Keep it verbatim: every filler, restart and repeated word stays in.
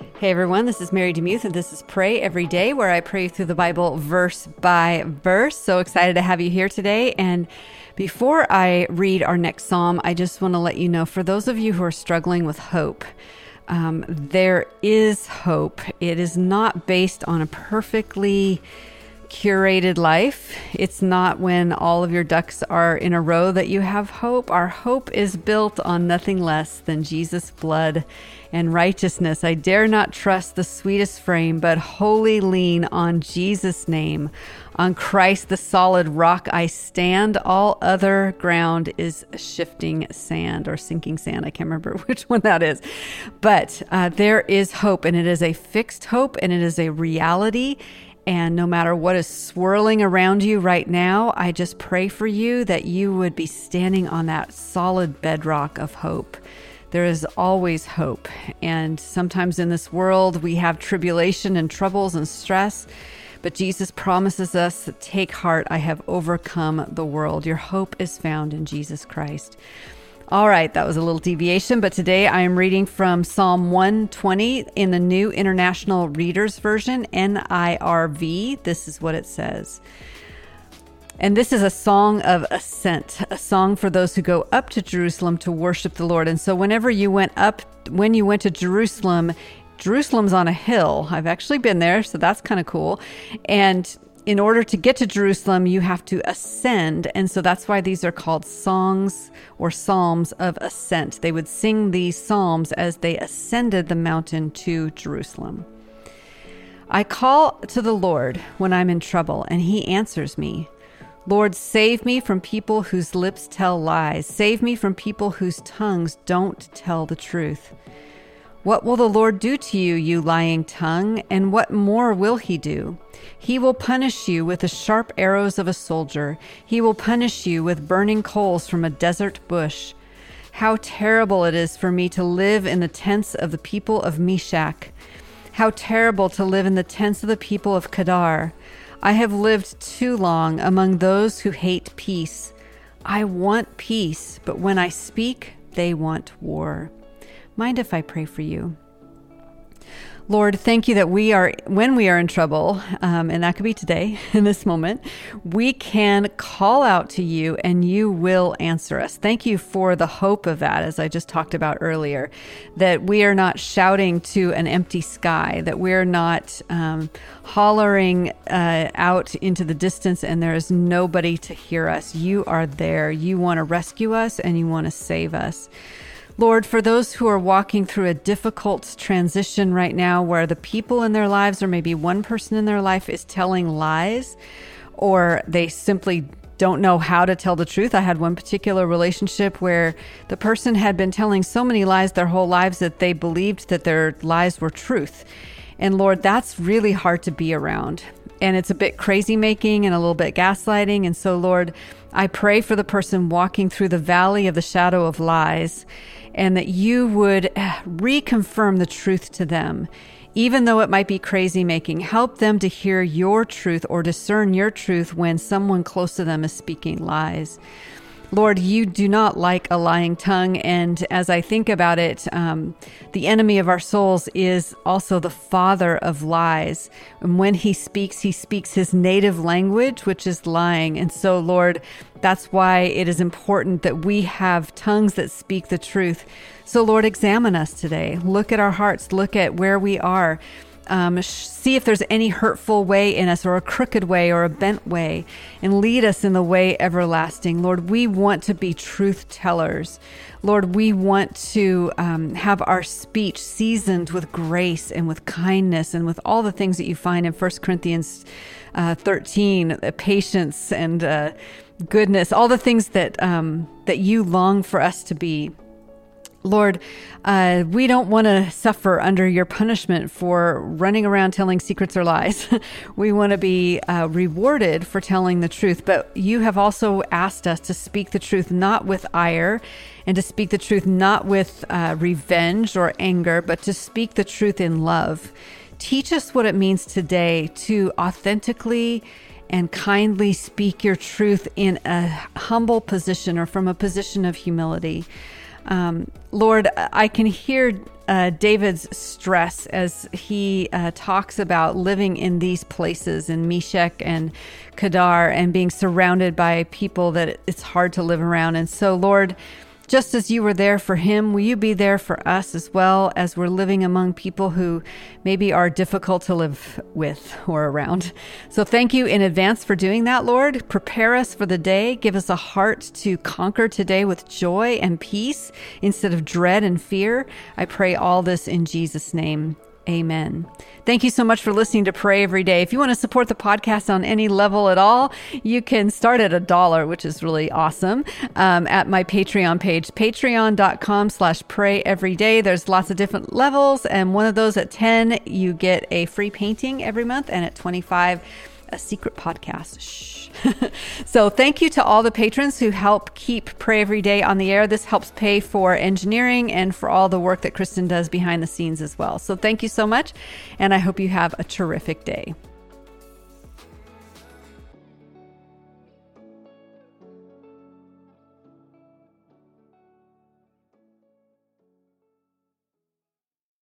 Hey everyone, this is Mary DeMuth, and this is Pray Every Day, where I pray through the Bible verse by verse. So excited to have you here today. And before I read our next psalm, I just want to let you know, for those of you who are struggling with hope, um, there is hope. It is not based on a perfectly curated life. It's not when all of your ducks are in a row that you have hope. Our hope is built on nothing less than Jesus' blood and righteousness. I dare not trust the sweetest frame, but wholly lean on Jesus' name. On Christ, the solid rock, I stand. All other ground is shifting sand or sinking sand. I can't remember which one that is. But uh, there is hope, and it is a fixed hope, and it is a reality. And no matter what is swirling around you right now, I just pray for you that you would be standing on that solid bedrock of hope. There is always hope. And sometimes in this world, we have tribulation and troubles and stress. But Jesus promises us, take heart, I have overcome the world. Your hope is found in Jesus Christ. All right, that was a little deviation, but today I am reading from Psalm one twenty in the New International Reader's Version, N I R V. This is what it says. And this is a song of ascent, a song for those who go up to Jerusalem to worship the Lord. And so whenever you went up, when you went to Jerusalem, Jerusalem's on a hill. I've actually been there, so that's kind of cool. And in order to get to Jerusalem, you have to ascend. And so that's why these are called songs or psalms of ascent. They would sing these psalms as they ascended the mountain to Jerusalem. I call to the Lord when I'm in trouble, and he answers me. Lord, save me from people whose lips tell lies. Save me from people whose tongues don't tell the truth. What will the Lord do to you, you lying tongue? And what more will he do? He will punish you with the sharp arrows of a soldier. He will punish you with burning coals from a desert bush. How terrible it is for me to live in the tents of the people of Meshach. How terrible to live in the tents of the people of Kedar. I have lived too long among those who hate peace. I want peace, but when I speak, they want war. Mind if I pray for you? Lord, thank you that we are, when we are in trouble, um, and that could be today, in this moment, we can call out to you and you will answer us. Thank you for the hope of that, as I just talked about earlier, that we are not shouting to an empty sky, that we're not um, hollering uh, out into the distance and there is nobody to hear us. You are there. You want to rescue us and you want to save us. Lord, for those who are walking through a difficult transition right now where the people in their lives or maybe one person in their life is telling lies or they simply don't know how to tell the truth. I had one particular relationship where the person had been telling so many lies their whole lives that they believed that their lies were truth. And Lord, that's really hard to be around. And it's a bit crazy making and a little bit gaslighting. And so, Lord, I pray for the person walking through the valley of the shadow of lies, and that you would reconfirm the truth to them. Even though it might be crazy making, help them to hear your truth or discern your truth when someone close to them is speaking lies. Lord, you do not like a lying tongue. And as I think about it, um, the enemy of our souls is also the father of lies. And when he speaks, he speaks his native language, which is lying. And so, Lord, that's why it is important that we have tongues that speak the truth. So, Lord, examine us today. Look at our hearts. Look at where we are. Um, see if there's any hurtful way in us or a crooked way or a bent way, and lead us in the way everlasting. Lord, we want to be truth tellers. Lord, we want to um, have our speech seasoned with grace and with kindness and with all the things that you find in First Corinthians uh, thirteen, uh, patience and uh, goodness, all the things that um, that you long for us to be. Lord, uh, we don't want to suffer under your punishment for running around telling secrets or lies. We want to be uh, rewarded for telling the truth, but you have also asked us to speak the truth not with ire and to speak the truth not with uh, revenge or anger, but to speak the truth in love. Teach us what it means today to authentically and kindly speak your truth in a humble position or from a position of humility. Um, Lord, I can hear uh, David's stress as he uh, talks about living in these places in Meshech and Kedar and being surrounded by people that it's hard to live around. And so, Lord, just as you were there for him, will you be there for us as well as we're living among people who maybe are difficult to live with or around? So thank you in advance for doing that, Lord. Prepare us for the day. Give us a heart to conquer today with joy and peace instead of dread and fear. I pray all this in Jesus' name. Amen. Thank you so much for listening to Pray Every Day. If you want to support the podcast on any level at all, you can start at a dollar, which is really awesome, um, at my Patreon page, patreon.com slash pray every day. There's lots of different levels, and one of those at ten, you get a free painting every month, and at twenty-five, a secret podcast. Shh. So thank you to all the patrons who help keep Pray Every Day on the air. This helps pay for engineering and for all the work that Kristen does behind the scenes as well. So thank you so much, and I hope you have a terrific day.